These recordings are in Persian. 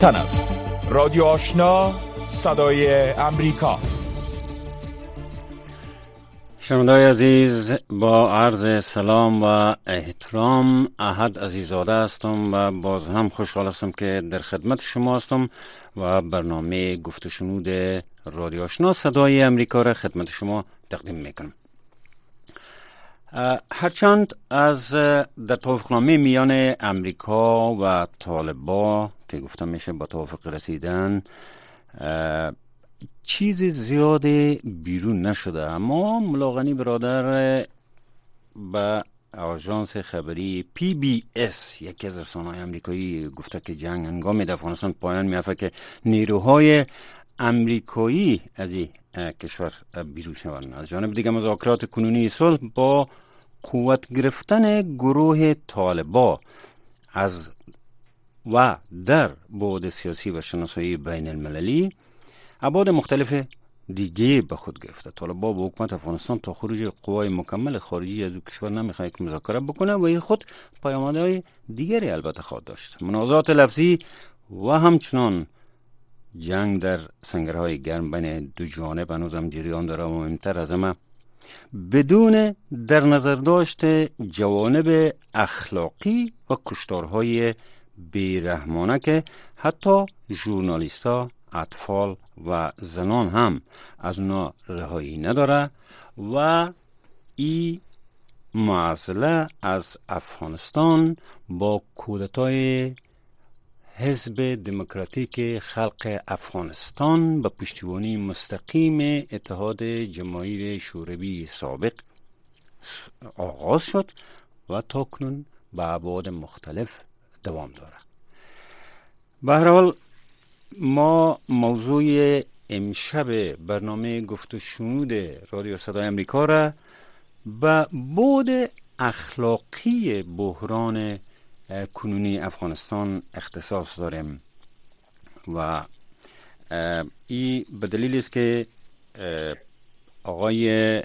تن است. رادیو آشنا، صدای امریکا. شنونده‌های عزیز، با عرض سلام و احترام، احد عزیزاده هستم و باز هم خوشحال هستم که در خدمت شما هستم و برنامه گفت و شنود رادیو آشنا صدای امریکا را خدمت شما تقدیم میکنم. هرچند از در توافقنامه میان امریکا و طالبان که گفته میشه با توافق رسیدن چیز زیاد بیرون نشده، اما ملاغنی برادر به آژانس خبری PBS، یکی از رسانه‌های امریکایی، گفته که جنگ هنگام در افغانستان پایان می‌یافته که نیروهای امریکایی از این کشور بیرون شوند. از جانب دیگر مذاکرات کنونی صلح با قوت گرفتن گروه طالبان از و در بعد سیاسی و شناسایی بین المللی ابعاد مختلف دیگه به خود گرفته. طالبان با حکومت افغانستان تا خروج قوای مکمل خارجی از او کشور نمیخواد که مذاکره بکنه و این خود پیامدهای دیگری البته خواهد داشت. منازعات لفظی و همچنان جنگ در سنگرهای گرم بین دو جانب هنوز هم جریان داره و مهمتر از همه بدون در نظر داشت جوانب اخلاقی و کشتارهای بیرحمانه که حتی ژورنالیست‌ها، اطفال و زنان هم از اونا رهایی نداره و این معضله از افغانستان با کودتای حزب دموکراتیک خلق افغانستان به پشتیبانی مستقیم اتحاد جماهیر شوروی سابق آغاز شد و تاکنون به ابعاد مختلف دوام داره. به هر حال ما موضوع امشب برنامه گفت و شنود رادیو صدای امریکا را به بعد اخلاقی بحران کنونی افغانستان اختصاص داریم و این به دلیل است که آقای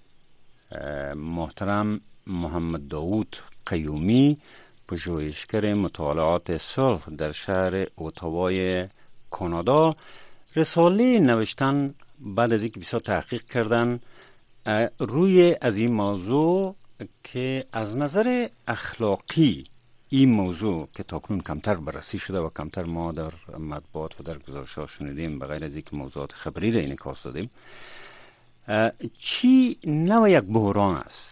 محترم محمد داود قیومی، پژوهشگر مطالعات صلح در شهر اتاوای کانادا، رساله نوشتن بعد از اینکه بسیار تحقیق کردن روی از این موضوع که از نظر اخلاقی این موضوع که تاکنون کمتر بررسی شده و کمتر ما در مطبوعات و در گزارش‌ها شنیدیم، بغیر از اینکه موضوعات خبری را انعکاس دادیم، چی نوع یک بحران است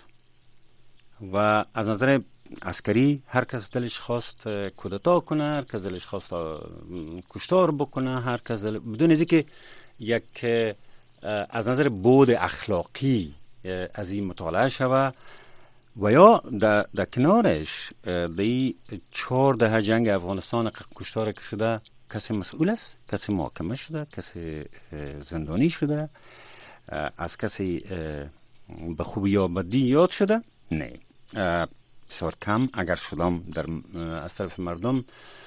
و از نظر عسکری هر کس دلش خواست کودتا کنه، هر کس دلش خواست کشتار بکنه، هر کس بدون از اینکه یک از نظر بعد اخلاقی از این مطالعه شوه و یا در کنارش در 4 دهه جنگ افغانستان کشتار که شده کسی مسئول است؟ کسی محاکمه شده؟ کسی زندانی شده؟ از کسی به خوبی یا بدی یاد شده؟ نه، بسیار کم. اگر شدم از طرف مردم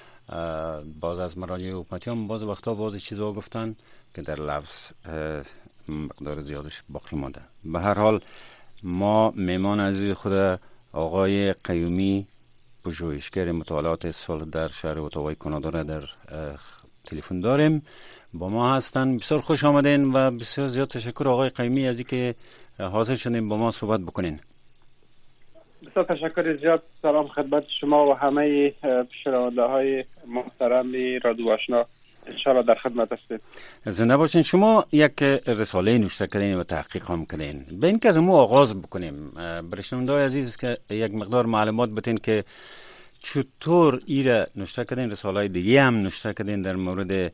باز از مراجع حکومتی هم باز وقتا باز چیزها گفتن که در لفظ مقدار زیادش باقی مانده. به هر حال ما میمان عزیز خود آقای قیومی، پژوهشگر مطالعات صلح در شهر اتاوای کانادا را در تلفن داریم، با ما هستن. بسیار خوش آمدین و بسیار زیاد تشکر آقای قیومی از اینکه حاضر شدین با ما صحبت بکنین. بسیار تشکر زیاد. سلام خدمت شما و همه شنونده های محترم رادیو آشنا. انشاءالله در خدمت هستیم. زنده باشین. شما یک رساله نوشته کردین و تحقیق هم کردین. به این که از ما آغاز بکنیم، برای شنونده‌های عزیز که یک مقدار معلومات بتین که چطور ایره نوشته کردین، رساله دیگه هم نوشته کردین در مورد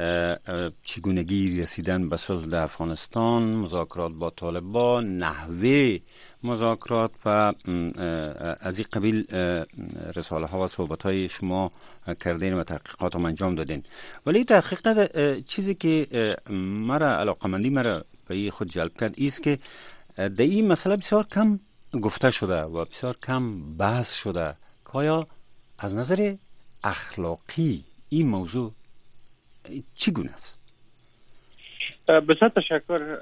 چگونگی رسیدن به صلح در افغانستان، مذاکرات با طالبان، نحوه مذاکرات و از این قبیل رساله ها و صحبت های شما کردین و تحقیقات هم انجام دادین. ولی تحقیقات چیزی که علاقمندی مرا به خود جلب کرد ایست که در این مسئله بسیار کم گفته شده و بسیار کم بحث شده که آیا از نظر اخلاقی این موضوع چگونه است؟ بسیار تشکر.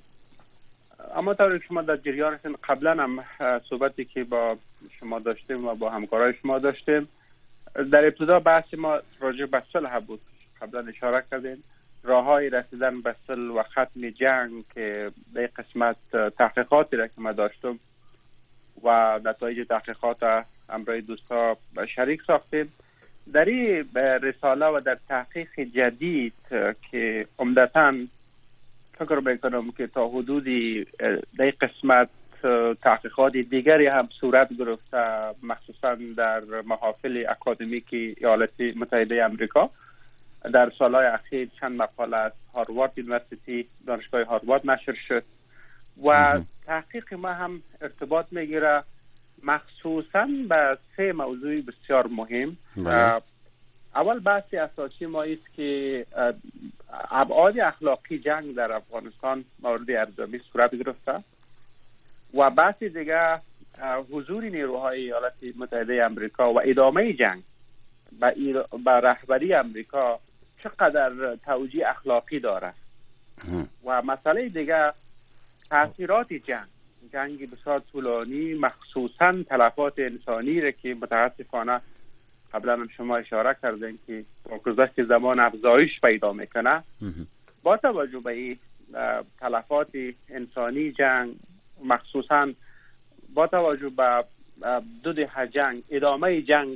اما طوری شما در جریان هستین، قبلا هم صحبتی که با شما داشتیم و با همکارای شما داشتیم در ابتدا بحث ما راجع به صلح بود. قبلا اشاره کردیم راههای رسیدن به صلح و ختم جنگ که در قسمت تحقیقاتی را که ما داشتم و نتایج تحقیقات همراه دوستا شریک ساختیم. در این رساله و در تحقیق جدید که عمدتاً فکر میکنم که تا حدودی در قسمت تحقیقات دیگری هم صورت گرفته، مخصوصا در محافل اکادمیکی ایالات متحده آمریکا. در سالهای اخیر چند مقاله از هاروارد یونیورسیتی، دانشگاه هاروارد نشر شد و تحقیق ما هم ارتباط میگیره مخصوصا به 3 موضوع بسیار مهم. اول بحث اساسی ما است که ابعاد اخلاقی جنگ در افغانستان مورد ارزیابی صورت گرفته و بحث دیگه حضور نیروهای ایالات متحده آمریکا و ادامه جنگ با رهبری آمریکا چقدر توجیه اخلاقی داره و مسئله دیگه تاثیرات جنگ بسیار طولانی، مخصوصا تلفات انسانی را که متاسفانه قبلا هم شما اشاره کردین که با گذشت زمان افزایش پیدا میکنه. با توجه به این تلفات انسانی جنگ، مخصوصا با توجه به 2 دهه جنگ، ادامه جنگ،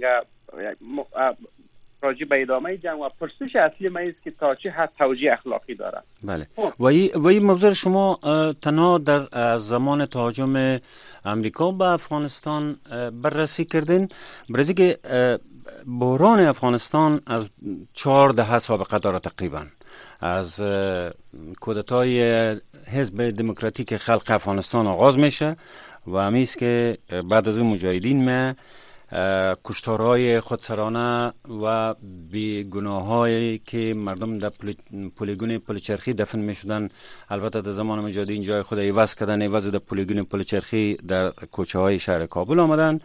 راجع به ادامه جنگ و پرسش اصلی ما است که تا چه حد توجیه اخلاقی داره. بله. و این موضوع شما تنها در زمان تهاجم امریکا به افغانستان بررسی کردین، برای که بحران افغانستان از 4 دهه سابقه داره تقریبا. از کودتای حزب دموکراتیک خلق افغانستان آغاز میشه و همیست که بعد از اون مجاهدین ما کشتارهای خودسرانه و بیگناهایی که مردم در پلیگون پلچرخی دفن می شدن، البته در زمان مجاهدین جای خود عوض کردن، عوض در پلیگون پلچرخی در کوچه های شهر کابل آمدن.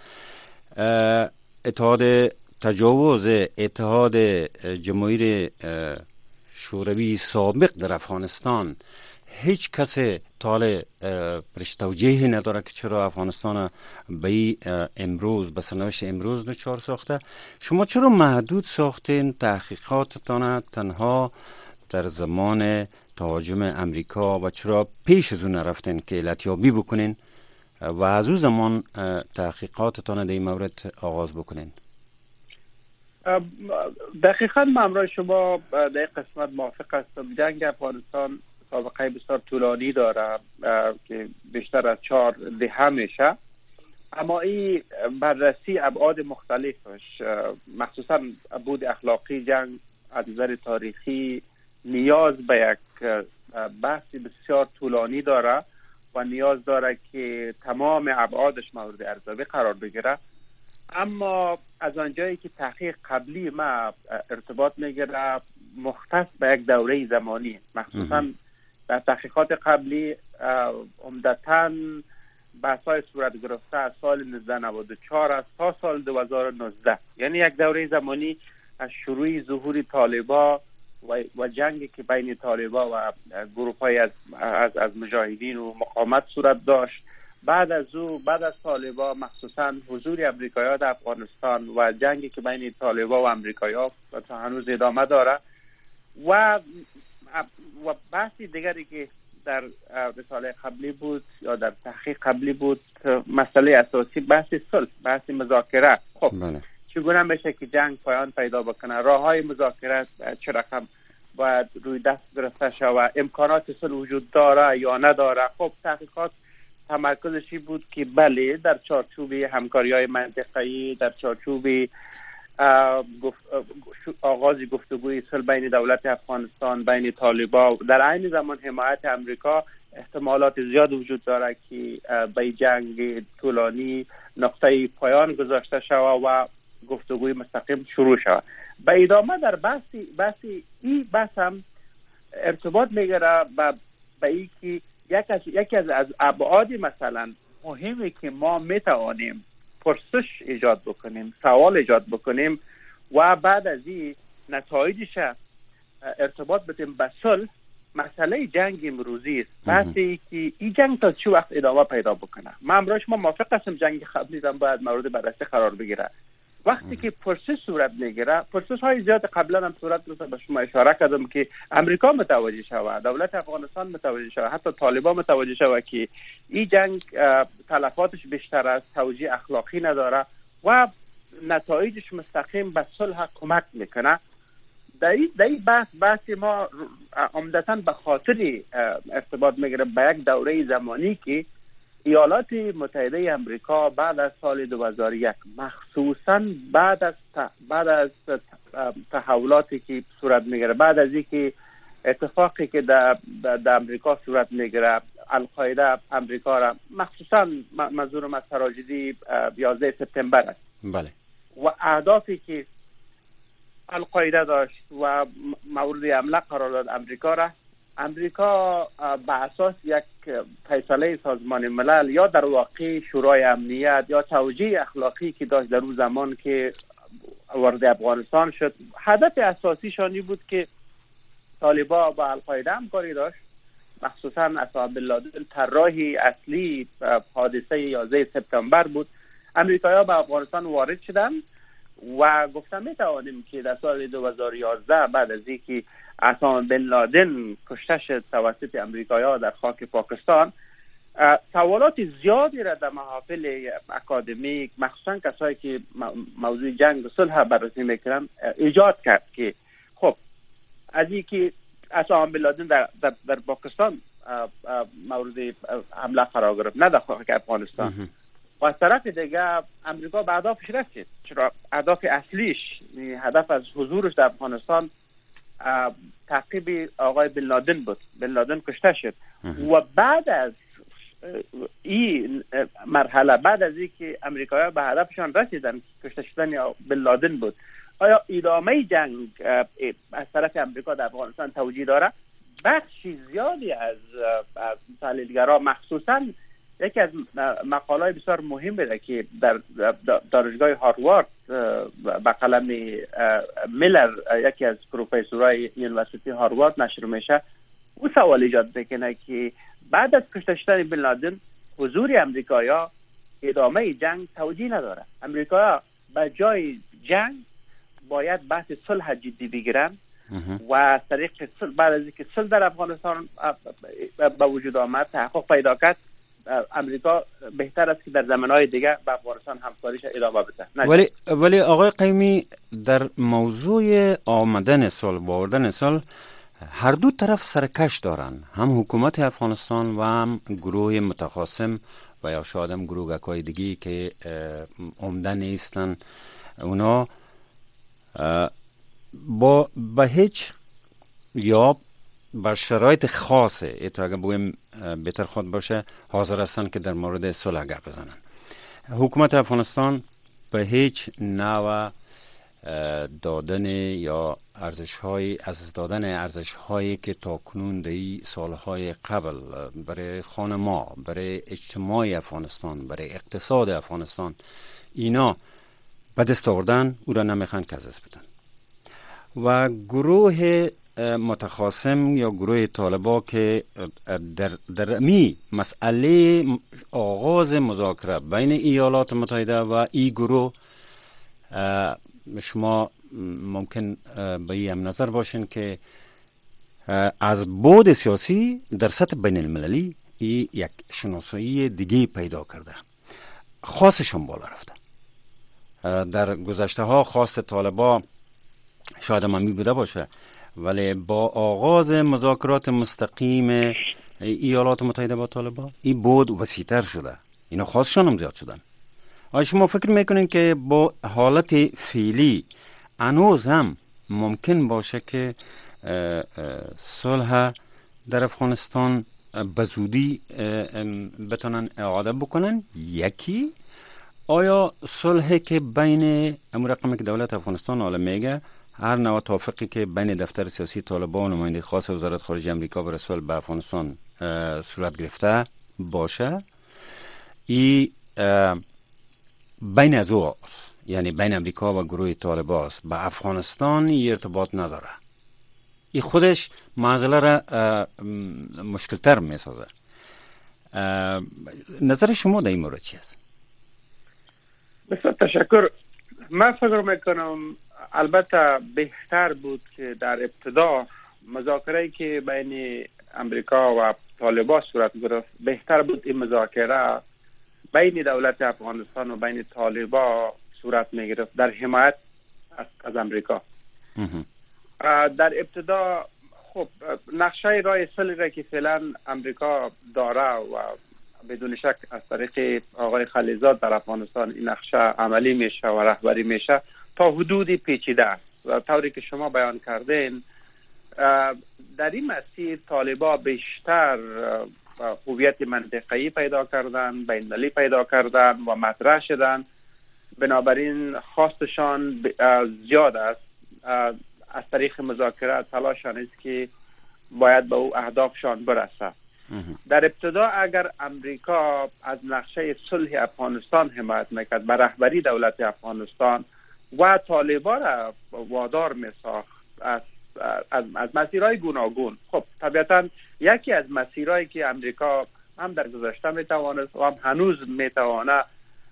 اتحاد جماهیر شوروی سابق در افغانستان هیچ کسی طال پرشتوجهی نداره که چرا افغانستان به امروز به سرنوشت امروز نچار ساخته. شما چرا محدود ساختین تحقیقاتتان تنها در زمان تهاجم امریکا و چرا پیش از اون نرفتین که علتیابی بکنین و از اون زمان تحقیقاتتان در این مورد آغاز بکنین؟ دقیقاً من همراه شما در قسمت موافق هستم. جنگ افغانستان سابقه بسیار طولانی داره که بیشتر از 4 دهه میشه، اما این بررسی ابعاد مختلفش، مخصوصا ابعاد اخلاقی جنگ از نظر تاریخی نیاز به یک بحث بسیار طولانی داره و نیاز داره که تمام ابعادش مورد ارزیابی قرار بگیره. اما از آنجایی که تحقیق قبلی ما ارتباط میگیره مختص به یک دوره زمانی، مخصوصا در تحقیقات قبلی عمدتاً بحث‌های صورت گرفته از سال 1994 است تا سال 2019، یعنی یک دوره زمانی از شروع ظهور طالبا و جنگی که بین طالبا و گروه‌های از مجاهدین و مقاومت صورت داشت. بعد از طالبا مخصوصا حضور امریکایی‌ها در افغانستان و جنگی که بین طالبا و امریکایی‌ها تا هنوز ادامه داره و بحثی دیگری که در رساله قبلی بود یا در تحقیق قبلی بود، مسئله اساسی بحث صلح، بحث مذاکره. خب چگونه میشه که جنگ پایان پیدا بکنه؟ راههای مذاکره چه رقم باید روی دست گرفته شود؟ امکانات صلح وجود داره یا نداره؟ خب تحقیقات تمرکزشی بود که بله، در چارچوب همکاری‌های منطقه‌ای، در چارچوب آغاز گفتگوی صلح بین دولت افغانستان بین طالبان در عین زمان حمایت امریکا، احتمالات زیاد وجود داره که به جنگ طولانی نقطه پایان گذاشته شود و گفتگوی مستقیم شروع شود. به ادامه در بحث هم ارتباط میگیره به این که یکی از ابعاد مثلا مهمی که ما میتوانیم پرسش ایجاد بکنیم، سوال ایجاد بکنیم و بعد از این نتایجش ارتباط بدیم به صلح، مسئله جنگ امروزی است. بحثی که این جنگ تا چه وقت ادامه پیدا بکنه. من امروز ما موافق هستم جنگ قبلی هم باید مورد بررسی قرار بگیره، وقتی که پروسس صورت میگیره، پروسس های زیاد قبلا هم صورت گرفته، به شما اشاره کردم که امریکا متوجه شود، دولت افغانستان متوجه شود، حتی طالبان متوجه شود که این جنگ تلفاتش بیشتر از توجیه اخلاقی نداره و نتایجش مستقیم به صلح کمک میکنه. در این بحث ما عمدتاً به خاطر ارتباط میگیره به یک دوره زمانی که ایالات متحده امریکا بعد از سال 2001 مخصوصاً بعد از تحولاتی که صورت میگیره، بعد از اینکه اتفاقی که در امریکا صورت میگیره، القاعده امریکا را مخصوصاً منظورم از تراژدی 11 سپتامبر است، بله، و اهدافی که القاعده داشت و مورد حمله قرار داد امریکا به اساس یک فیصله سازمان ملل یا در واقع شورای امنیت یا توجیه اخلاقی که داشت در اون زمان که وارد افغانستان شد، هدف اساسی شانی بود که طالبان با القاعده همکاری داشت، مخصوصا اسامه بن لادن طراح اصلی حادثه 11 سپتامبر بود. امریکایی‌ها به افغانستان وارد شدند و گفتم میتوانیم که در سال 2011 بعد از اینکه اسامه بن لادن کشته شد توسط امریکایی‌ها در خاک پاکستان، سوالات زیادی را در محافل اکادمیک، مخصوصا کسایی که موضوع جنگ و صلح بررسی میکنن، ایجاد کرد که خب از اینکه اسامه بن لادن در پاکستان مورد حمله قرار گرفت، نه در خاک افغانستان، و از طرف دیگه امریکا به هدفش رسید. چرا هدف اصلیش، هدف از حضورش در افغانستان تعقیب آقای بن لادن بود. بن لادن کشته شد و بعد از این مرحله، بعد از اینکه امریکایی‌ها به هدفشان رسیدن، کشته شدن بن لادن بود، آیا ادامه جنگ از طرف امریکا در افغانستان توجیه داره؟ بخشی زیادی از تحلیلگران، مخصوصاً یکی از مقاله‌های بسیار مهمی که در دانشگاه هاروارد به قلم میلر، یکی از پروفسورای یونیورسیتی هاروارد نشر میشه، او سوال ایجاد میکنه که بعد از کشته شدن بن لادن حضور امریکایی‌ها ادامه جنگ توجیه نداره. امریکایی‌ها به جای جنگ باید بحث صلح جدی بگیرن و از طریق صلح، بعد از اینکه صلح در افغانستان به وجود آمد، تحقق پیدا کرد، امریکا بهتر است که در زمانهای دیگه با افغانستان همکاریش ادامه بده. ولی آقای قیومی، در موضوع آمدن صلح، باوردن صلح، هر دو طرف سرکش دارن، هم حکومت افغانستان و هم گروه متخاصم و یا شاید هم گروه‌های دیگی که عمده نیستن. اونا با هیچ یا با شرایط خاصه، ایتا اگر بگویم بهتر خود باشه، حاضر هستن که در مورد صلح گپ بزنن. حکومت افغانستان به هیچ نوع دادن یا از دادن ارزش‌هایی که تاکنون در سالهای قبل برای خانما، برای اجتماع افغانستان، برای اقتصاد افغانستان اینا به دست آوردن، او را نمیخوان که از دست بدن. و گروه متخاصم یا گروه طالبا که در می مسئله آغاز مذاکره بین ایالات متحده و ای گروه، شما ممکن به این هم نظر باشین که از بعد سیاسی در سطح بین المللی یک شناسایی دیگه پیدا کرده، خواستشون بالا رفته. در گذشته ها خواست طالبا شاید هم می بوده باشه، ولی با آغاز مذاکرات مستقیم ایالات متحده با طالبان این بود وسیع‌تر شده، اینا خواستشون هم زیاد شدن. آیا شما فکر میکنین که با حالت فعلی هنوز هم ممکن باشه که صلح در افغانستان به زودی بتونن اعاده بکنن؟ یکی، آیا صلحی که بین امور رقمی که دولت افغانستان حالا میگه، هر نوع توافقی که بین دفتر سیاسی طالبان و نماینده خاص وزارت خارجه امریکا برای صلح به افغانستان صورت گرفته باشه، ای بین از او، یعنی بین امریکا و گروه طالبان به افغانستان ای ارتباط نداره، ای خودش معضله را مشکل تر می سازه. نظر شما در این مورد چی است؟ بسیار تشکر. من فکر میکنم البته بهتر بود که در ابتدا مذاکره‌ای که بین امریکا و طالبان صورت گرفت، بهتر بود این مذاکره بین دولت افغانستان و بین طالبان صورت میگرفت در حمایت از امریکا. در ابتدا خب نقشه راه صلح را که فعلا امریکا داره و بدون شک از طریق آقای خلیزاد در افغانستان این نقشه عملی میشه و رهبری میشه، تا حدودی پیچیده است و طوری که شما بیان کردین در این مسیر طالبان بیشتر هویت منطقه‌ای پیدا کردن، بین‌المللی پیدا کردن و مطرح شدن. بنابراین خواستشان زیاد است از طریق مذاکره تلاششان است که باید به او اهدافشان برسه. در ابتدا اگر امریکا از نقشه صلح افغانستان حمایت میکرد، به رهبری دولت افغانستان و طالبان را وادار میساخت از مسیرهای گوناگون، خب طبیعتا یکی از مسیرهایی که امریکا هم در گذشته میتوانست و هم هنوز میتواند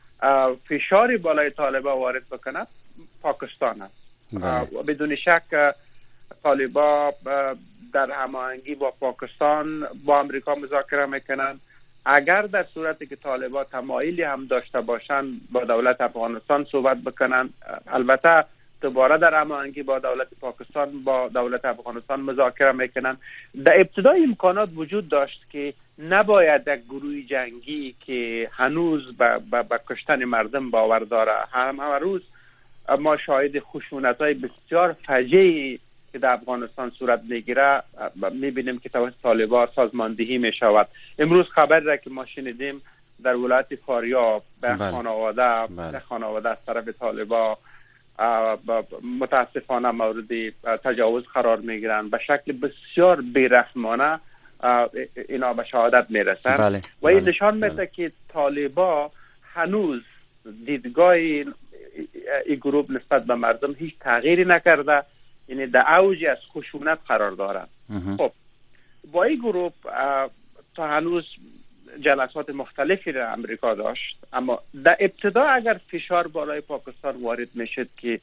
فشاری بالای طالبان وارد بکند پاکستان است. و بدون شک طالبان در هماهنگی با پاکستان با امریکا مذاکره میکنند. اگر در صورتی که طالبان تمایلی هم داشته باشند با دولت افغانستان صحبت بکنند، البته دوباره در هماهنگی با دولت پاکستان با دولت افغانستان مذاکره میکنند. در ابتدای امکانات وجود داشت که نباید یک گروه جنگی که هنوز به کشتن مردم باور داره، همه روز ما شاهد خشونت‌های بسیار فجیعی که در افغانستان صورت میگیره میبینیم که توسط طالبان سازماندهی میشود. امروز خبر را که ما شنیدیم در ولایت فاریاب به خانواده از طرف طالبان متاسفانه مورد تجاوز قرار میگیرن، به شکل بسیار بیرحمانه اینا به شهادت میرسن. و این نشان میده که طالبان هنوز دیدگاه این گروه نسبت به مردم هیچ تغییری نکرده، یعنی در اوج از خشونت قرار دارند. خب با این گروه تا هنوز جلسات مختلفی را امریکا داشت، اما در ابتدا اگر فشار بالای پاکستان وارد میشد که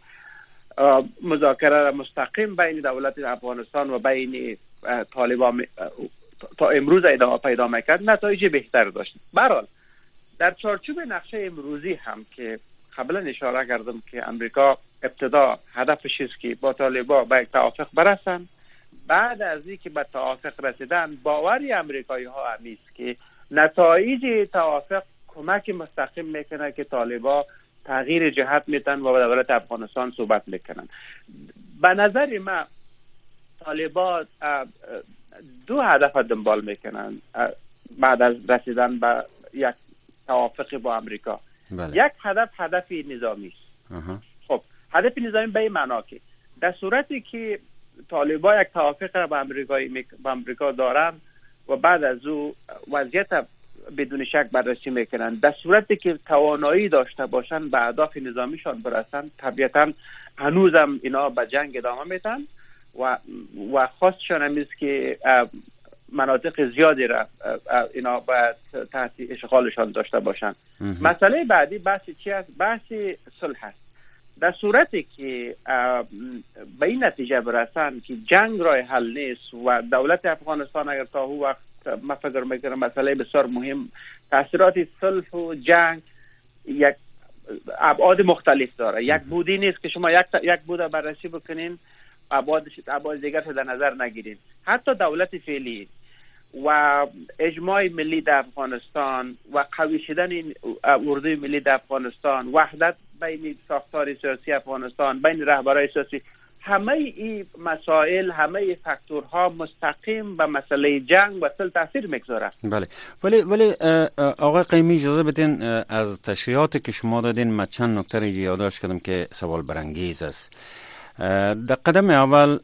مذاکره را مستقیم بین دولت افغانستان و بین طالبان تا امروز ادامه پیدا میکرد، نتایج بهتر داشت. برحال در چارچوب نقشه امروزی هم که قبلا اشاره کردم که امریکا ابتدا هدفش است که با طالبان به یک توافق برسن، بعد از اینکه به توافق رسیدن باوری امریکایی ها همیست که نتایج توافق کمک مستقیم میکنه که طالبان تغییر جهت میتن و با دولت افغانستان صحبت میکنن. به نظر من طالبان دو هدف دنبال میکنن بعد از رسیدن به یک توافق با امریکا. یک هدف نظامی است. خب هدف نظامی به این معنا که در صورتی که طالبان یک توافق را با امریکا دارن و بعد از او وضعیت بدون شک بررسی میکنن، در صورتی که توانایی داشته باشن به اهداف نظامیشان برسن، طبیعتا هنوزم اینا به جنگ ادامه میدن و خواستشان هم است که مناطق زیادی را اینا باید تحت اشغالشان داشته باشن. مسئله بعدی بحث چی است؟ بحث صلح است. در صورتی که به این نتیجه برسن که جنگ راه حل نیست و دولت افغانستان اگر تا هو وقت من فکر میکنم مسئله بسیار مهم، تاثیرات صلح و جنگ یک ابعاد مختلف داره. یک بودی نیست که شما یک بود بررسی بکنین ابعاد دیگر رو در نظر نگیرین. حتی دولت فعلی و اجماع ملی در افغانستان و قوی شدن این اردوی ملی در افغانستان، وحدت بین ساختار سیاسی افغانستان، بین رهبران سیاسی، همه این مسائل، همه این فاکتورها مستقیم به مسئله جنگ و صلح تاثیر میگذاره. بله، ولی آقای قیمی اجازه بدین از تشریحاتی که شما دادین من چند نکته را یادداشت کردم که سوال برانگیز است. در قدم اول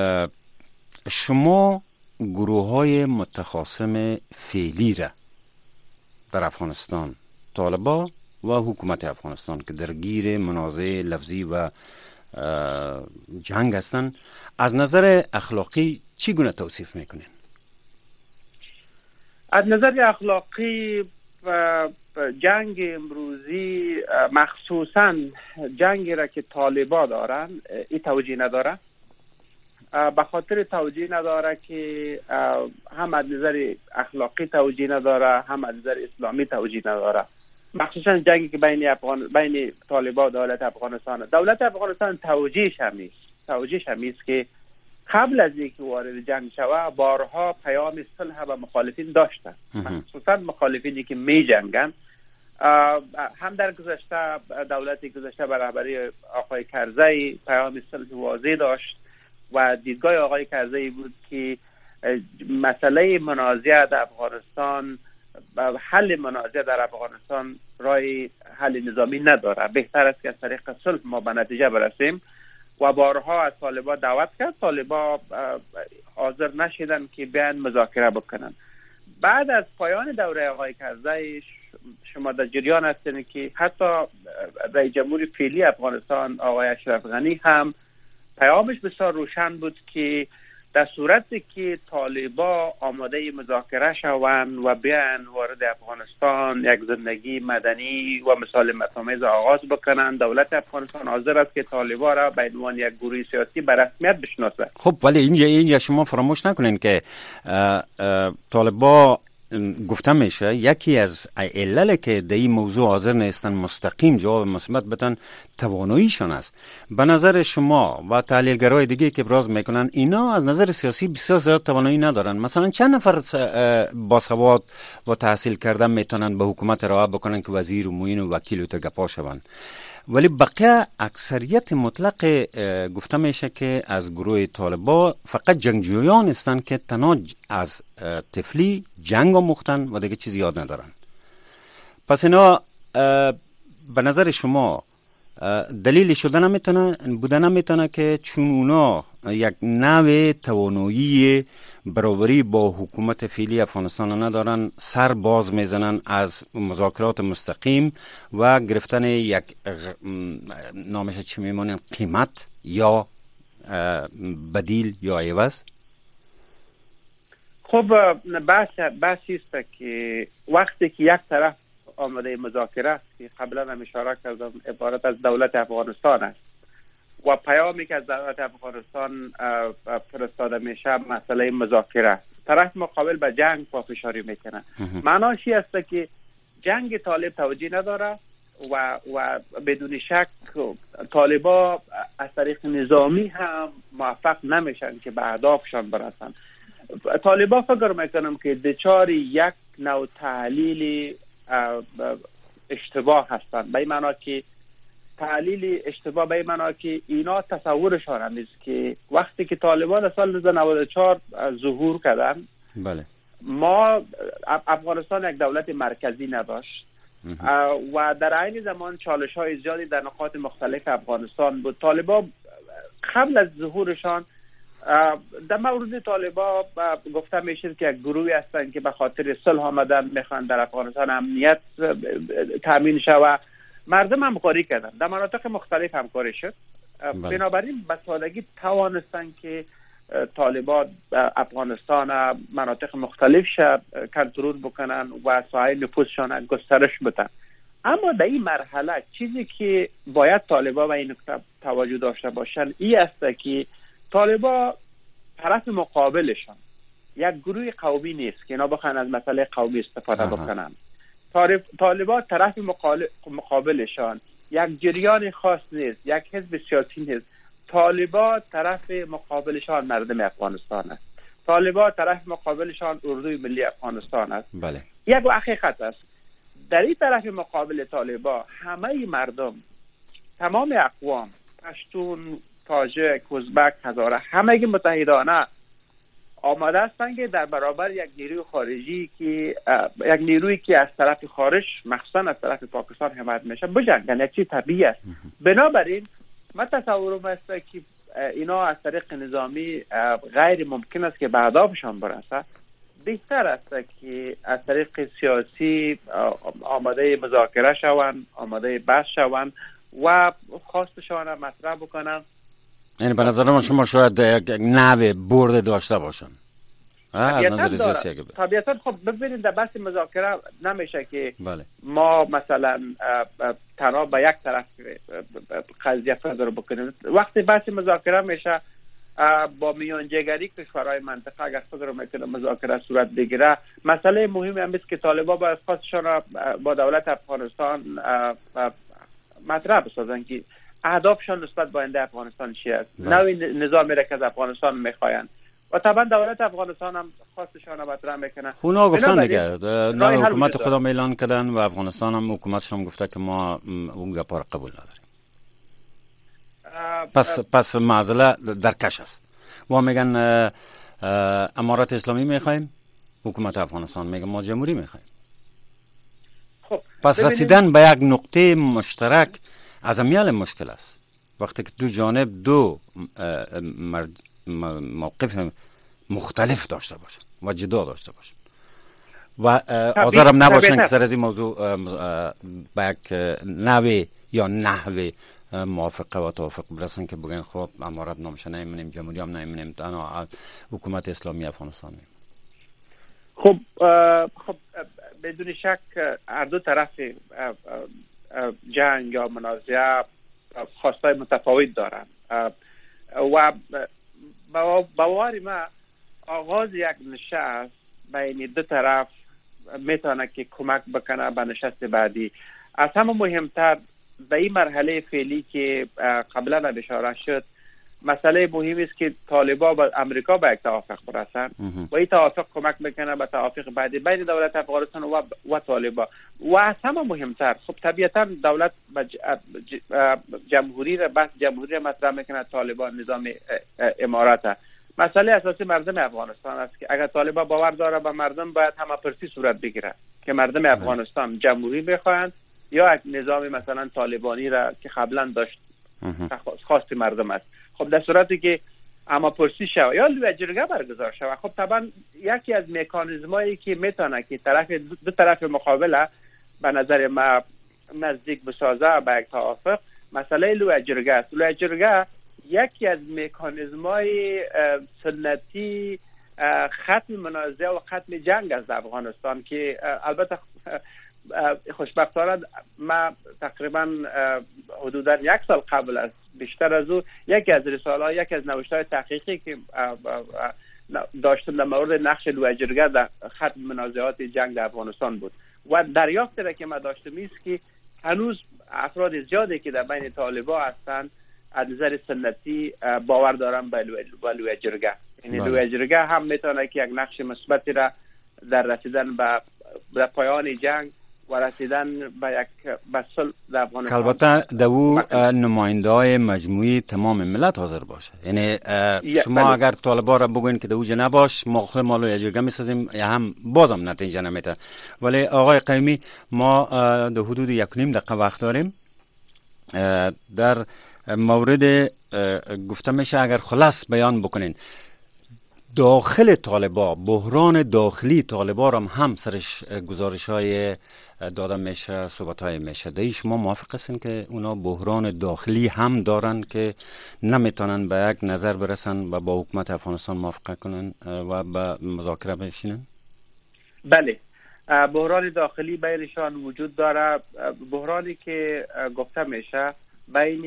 شما گروه‌های متخاصم فعلی را در افغانستان، طالبان و حکومت افغانستان که درگیر منازع لفظی و جنگ هستند، از نظر اخلاقی چی گونه توصیف میکنین؟ از نظر اخلاقی جنگ امروزی مخصوصا جنگی را که طالبا دارن این توجیه نداره، به خاطر توجیه نداره که هم از نظر اخلاقی توجیه نداره، هم از نظر اسلامی توجیه نداره. مخصوصا جنگی که بین طالبا و دولت افغانستان. دولت افغانستان توجیهش همیست که قبل از اینکه وارد جنگ شود بارها پیام صلح و مخالفین داشتن، مخصوصا مخالفینی که می جنگن. هم در دولت گذشته به رهبری آقای کرزی پیام صلح واضح داشت و دیدگاه آقای کرزی بود که مسئله منازعه در افغانستان، حل منازعه در افغانستان راه حل نظامی نداره، بهتر است که از طریق صلح ما به نتیجه برسیم و بارها از طالبا دعوت کرد. طالبا حاضر نشدن که بیان مذاکره بکنن. بعد از پایان دوره آقای کرزی شما در جریان هستین که حتی رئیس جمهور فعلی افغانستان آقای اشرف غنی هم پیامش بسیار روشن بود که در صورتی که طالبا آماده مذاکره شوند و بیان وارد افغانستان یک زندگی مدنی و مسالمت‌آمیز آغاز بکنن، دولت افغانستان حاضر است که طالبا را به عنوان یک گروه سیاسی به رسمیت بشناسه. خب ولی اینجا شما فراموش نکنین که طالبا گفته میشه یکی از علل که در این موضوع حاضر نیستن مستقیم جواب مثبت بدن تواناییشان است. به نظر شما و تحلیلگرای دیگه که ابراز میکنن اینا از نظر سیاسی بسیار زیاد توانایی ندارن. مثلا چند نفر باسواد و تحصیل کرده میتونن به حکومت راه بکنن که وزیر و معین و وکیل و تگپا شوند، ولی بقیه اکثریت مطلق گفته میشه که از گروه طالبا فقط جنگجویان هستند که تنها از طفلی جنگ آموختن و دیگه چیزی یاد ندارن. پس اینا به نظر شما دلیل شده نمیتونه که چون اونا یک نوع توانایی برابری با حکومت فعلی افغانستان ندارن، سر باز میزنن از مذاکرات مستقیم و گرفتن یک نامش چی میمونن قیمت یا بدیل یا عوض؟ خب بحثی است که وقتی که یک طرف آماده مذاکره است که قبلا هم اشاره کردم عبارت از دولت افغانستان است و پیامی که از دولت افغانستان فرستاده میشه مسئله مذاکره است، طرف مقابل به جنگ پافشاری میکنه. معناش این است که جنگ طالب توجیه نداره و بدون شک طالبا از طریق نظامی هم موفق نمیشن که به اهدافشان برسن. طالبا فکر میکنم که دچار یک نوع تحلیل اشتباه هستند، به این معنا که تحلیل اشتباه به این معنا که اینا تصورشان هم نیست که وقتی که طالبان سال 1994 ظهور کردن، بله، ما افغانستان یک دولت مرکزی نداشت و در عین زمان چالش های زیادی در نقاط مختلف افغانستان بود. طالبا قبل از ظهورشان در مورد طالبا گفته میشه که یک گروهی هستند که به خاطر صلح آمدن، میخوان در افغانستان امنیت تامین شود. مردم همکاری کردن، در مناطق مختلف همکاری شد. بنابراین به سادگی توانستن که طالبا افغانستان مناطق مختلف کنترل بکنن و ساحه نفوذشان گسترش بدن. اما در این مرحله چیزی که باید طالبا به این نکته توجه داشته باشن این است که طالبا طرف مقابلشان یک گروه قومی نیست که اینا بخوان از مسئله قومی استفاده بکنن. طالبا طرف مقابلشان یک جریان خاص نیست، یک حزب سیاسی نیست. طالبا طرف مقابلشان مردم افغانستان است. طالبا طرف مقابلشان اردوی ملی افغانستان است. بله. یک حقیقت است. در این طرف مقابل طالبا همه مردم، تمام اقوام، پشتون، تاجک، ازبک، هزاره، همه متحدانه آماده هستند که در برابر یک نیروی خارجی که یک نیرویی که از طرف خارج مخصوصا از طرف پاکستان حمایت میشه بجنگن. یک چیز طبیعی است. بنابراین من تصورم است که اینا از طریق نظامی غیر ممکن است که به اهدافشان برسه. بهتر است که از طریق سیاسی آماده مذاکره شوند، آماده بحث شوند و خواستشان مطرح بکنن. یعنی به نظر شما شاید یک نوع برد داشته باشن. طبیعتا خب ببینید در بحث مذاکره نمیشه که بله. ما مثلا تنها به یک طرف قضیه فکر بکنیم. وقتی بحث مذاکره میشه با میانجیگری کشورهای منطقه اگر فکر میکنه مذاکره صورت بگیره، مسئله مهمی هم است که طالبان باید خواستشان را با دولت افغانستان مطرح بسازن که اهدافشان نسبت با آینده افغانستان چی است، نوع نظامی را که از افغانستان میخواین و طبعا دولت افغانستان هم خواستشان را مطرح میکنه. اونا گفتن دیگه نه حکومت خودم اعلان کردن و افغانستان هم حکومتشون گفته که ما اون گپا را قبول نداریم. پس معضله در کش است. ما میگن امارات اسلامی میخوایم، حکومت افغانستان میگه ما جمهوری میخوایم. خب پس رسیدن به یک نقطه مشترک از امیال مشکل است. وقتی که دو جانب دو موقف مختلف داشته باشن و جدا داشته باشن و آزارم نباشن که سر از این موضوع به یک نوع یا نحوه موافقه و توافق برسن که بگن خب امارات نامشه نمیمونیم، جمهوری هم نمیمونیم، تنها حکومت اسلامی افغانستان میمونیم. خب بدون شک هر دو طرف جنگ یا منازعه خواستای متفاوت دارن و باور ما آغاز یک نشست بین دو طرف میتونه که کمک بکنه به نشست بعدی. از همه مهمتر به این مرحله فعلی که قبلا اشاره شد، مسئله مهمی است که طالبان با امریکا به یک توافق برسن و این توافق کمک میکنه به توافق بعدی بین دولت افغانستان و طالبان. و از همه مهمتر خب طبیعتا دولت جمهوری را بحث جمهوری را مطرح میکنه، طالبان نظام امارات. مسئله اساسی مردم افغانستان است که اگر طالبان باور داره به مردم باید همه پرسی صورت بگیره که مردم افغانستان جمهوری بخواهند یا یک نظام مثلا طالبانی را که قبلا داشت خواست مردم است. خب در صورتی که اما پرسی شود یا لوی جرگه برگزار شود، خب طبعا یکی از مکانیزمایی که میتونه که دو طرف مقابله به نظر ما نزدیک بسازه به یک توافق، مسئله لوی جرگه است. لوی جرگه یکی از مکانیزمای سنتی ختم منازعه و ختم جنگ از افغانستان که البته خوشبختانه ما تقریبا حدوداً یک سال قبل از بیشتر از او یکی از رساله‌ها، یکی از نوشته‌های تحقیقی که داشتم در مورد نقش لوی جرگه در ختم منازعات جنگ در افغانستان بود و دریافتی را که ما داشتم است که هنوز افراد زیادی که در بین طالبان هستند از نظر سنتی باور دارن به لوی جرگه. یعنی لوی جرگه هم میتونه که یک نقش مثبتی را در رسیدن به پایان جنگ و رسیدن به یک صلح در افغانستان. البته دو نماینده‌های مجموعی تمام ملت حاضر باشه. یعنی شما اگر طالبان را بگوین که دو نباش ما خود ما لوی جرگه میسازیم هم بازم نتیجه نمیده. ولی آقای قیومی ما در حدود 1.5 دقیقه وقت داریم. در مورد گفته میشه اگر خلاص بیان بکنین داخل طالبان، بحران داخلی طالبان هم سرش گزارش‌های داده میشه، صحبت‌های میشه. دیگه شما موافق هستین که اونا بحران داخلی هم دارن که نمیتونن به یک نظر برسن و با حکومت افغانستان موافقه کنن و به مذاکره بشینن؟ بله، بحران داخلی بینشان وجود داره. بحرانی که گفته میشه بین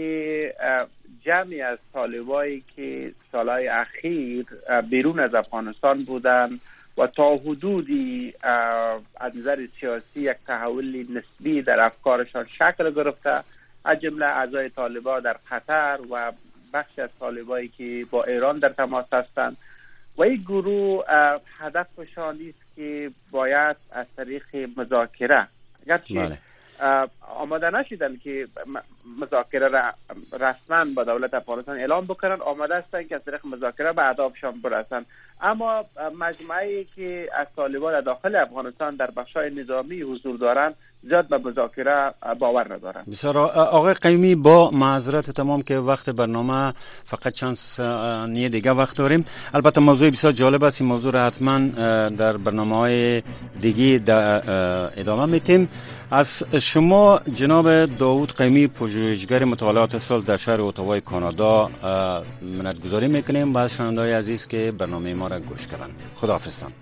جمعی از طالبایی که سالهای اخیر بیرون از افغانستان بودن و تا حدودی از نظر سیاسی یک تحول نسبی در افکارشان شکل گرفته، از جمله اعضای طالبان در قطر و بخش از طالبایی که با ایران در تماس هستند و این گروه هدفشان است که باید از طریق مذاکره اگرچه آماده نشدن که مذاکره را رسما با دولت افغانستان اعلام بکنن، آماده هستن که از طریق مذاکره به اهدافشان برسن، اما مجموعه‌ای که از طالبان در داخل افغانستان در بخش‌های نظامی حضور دارن زیاد به مذاکره باور ندارن. بسیار. آقای قیومی با معذرت تمام که وقت برنامه فقط چند ثانیه دیگه وقت داریم. البته موضوع بسیار جالب است، این موضوع را حتما در برنامه‌های دیگه ادامه میتیم. از شما جناب داوود قیومی پژوهشگر مطالعات صلح در شهر اتاوای کانادا منتگذاری میکنیم. با شنونده‌های عزیز که برنامه ما را گوش کردن. خداحافظتان.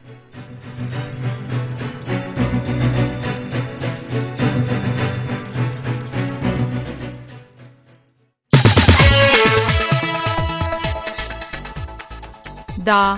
دا